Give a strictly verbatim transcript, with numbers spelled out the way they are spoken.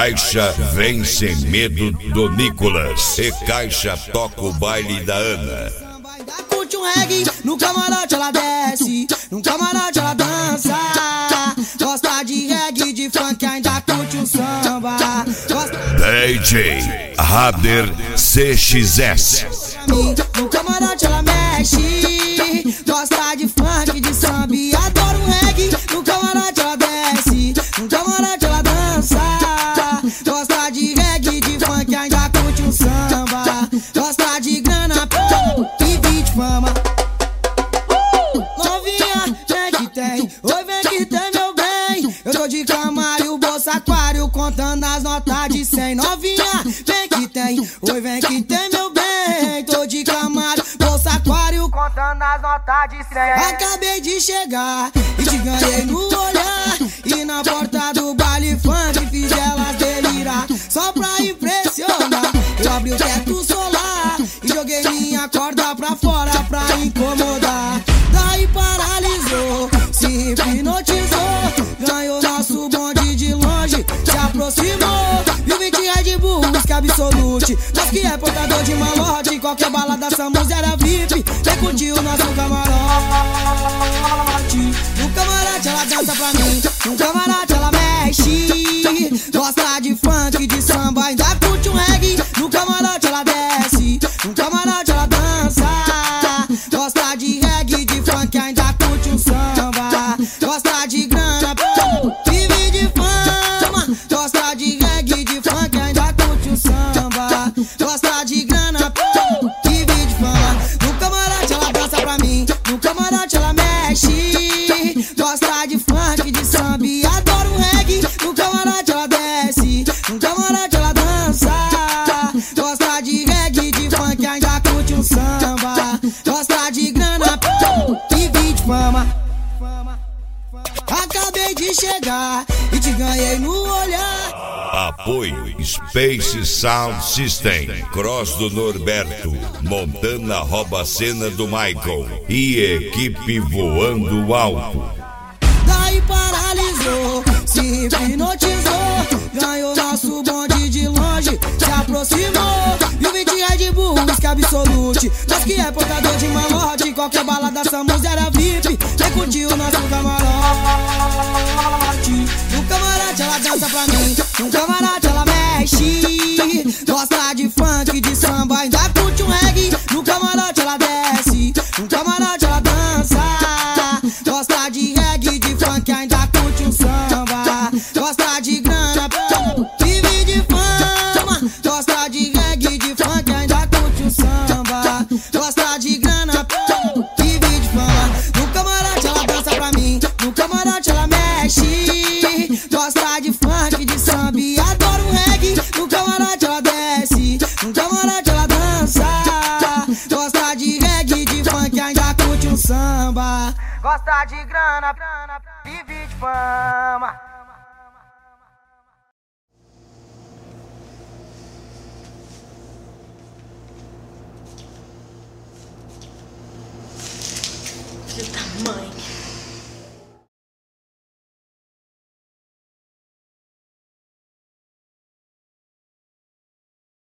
Caixa vem sem medo do Nicolas. E Caixa toca o baile da Ana. Curte um reggae, no camarote ela desce, no camarote ela dança. Gosta de reggae, de funk, ainda curte um samba. Gosta... D J Rader C X S. No camarote ela mexe, gosta de funk, de samba e adora um reggae. No camarote ela desce, no camarote ela dança. Gosta de reggae, de funk, ainda curte um samba. Gosta de grana, e beat fama. Novinha, vem que tem, oi vem que tem meu bem. Eu tô de Camaro, bolsa aquário, contando as notas de cem. Novinha, vem que tem, oi vem que tem meu bem. Tô de Camaro, bolsa aquário, contando as notas de cem. Acabei de chegar e te ganhei no olhar, e na porta do baile funk fiz elas delirar. Só pra impressionar, eu abri o teto solar e joguei minha corda pra fora pra incomodar. Daí paralisou, se hipnotizou, ganhou nosso bonde de longe, se aproximou. Viu vinte Red Bull, que absolute. Nós que é portador de malote, qualquer balada Samus era V I P. Vem curtir o nosso camarote. No camarote ela dança pra mim, no camarote ela mexe. Gosta de funk, de samba, ainda curte um reggae. No camarote ela desce, no camarote ela dança. Gosta de reggae, de funk, ainda curte um samba. Gosta de grana, vive de fama. Gosta de reggae, de funk, ainda curte um samba. Gosta de grana, vive de fama. No camarote ela dança pra mim, no camarote ela mexe. Gosta de funk, de samba e adora um reggae. No camarote ela desce, no camarote ela dança. Gosta de reggae, de funk, ainda curte um samba. Gosta de grana, vive de fama. Acabei de chegar e te ganhei no olhar. Apoio Space Sound System, Cross do Norberto, Montana rouba a cena do Michael e equipe voando alto. Daí paralisou, se hipnotizou, ganhou nosso bonde de longe, se aproximou. E o vinte Red Bull, que absolute. Nós que é portador de malote, qualquer balada Samus era V I P. Vem curtir o nosso camarote. No camarote ela dança pra mim, no camarote ela mexe. Gosta de funk, de samba, ainda curte um reggae. No camarote ela desce, no camarote ela dança. Gosta de reggae, de funk, ainda curte um samba. Gosta de grana, vive de fama. Gosta de reggae, de funk, ainda curte um samba. Gosta de grana, vive de fama. No camarote ela dança pra mim, no camarote ela mexe. Gosta de funk, de samba e adora um reggae. No camarote ela desce, no camarote ela dança. Gosta de reggae, de funk, ainda curte um samba. Gosta de grana, vive de fama. Filho da mãe.